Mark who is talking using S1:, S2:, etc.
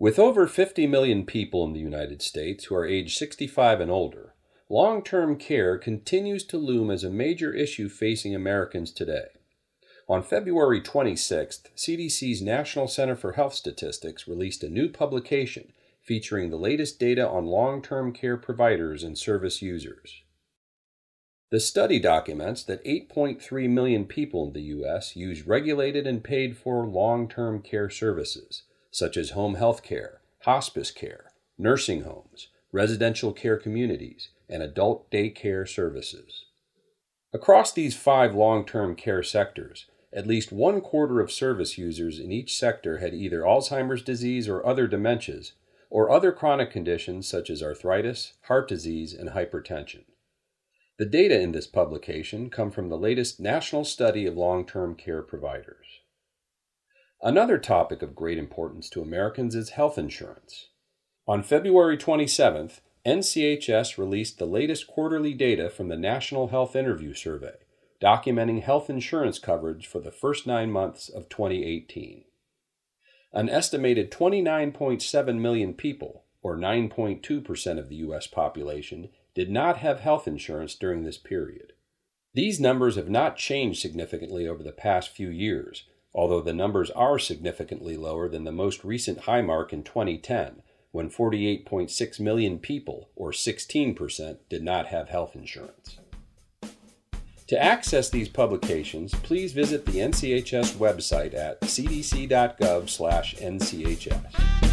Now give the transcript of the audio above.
S1: With over 50 million people in the United States who are age 65 and older, long-term care continues to loom as a major issue facing Americans today. On February 26th, CDC's National Center for Health Statistics released a new publication featuring the latest data on long-term care providers and service users. The study documents that 8.3 million people in the U.S. use regulated and paid-for long-term care services, such as home health care, hospice care, nursing homes, residential care communities, and adult daycare services. Across these 5 long-term care sectors, at least 1/4 of service users in each sector had either Alzheimer's disease or other dementias, or other chronic conditions such as arthritis, heart disease, and hypertension. The data in this publication come from the latest national study of long-term care providers. Another topic of great importance to Americans is health insurance. On February 27th, NCHS released the latest quarterly data from the National Health Interview Survey, documenting health insurance coverage for the first 9 months of 2018. An estimated 29.7 million people, or 9.2% of the U.S. population, did not have health insurance during this period. These numbers have not changed significantly over the past few years, although the numbers are significantly lower than the most recent high mark in 2010, when 48.6 million people, or 16%, did not have health insurance. To access these publications, please visit the NCHS website at cdc.gov/NCHS.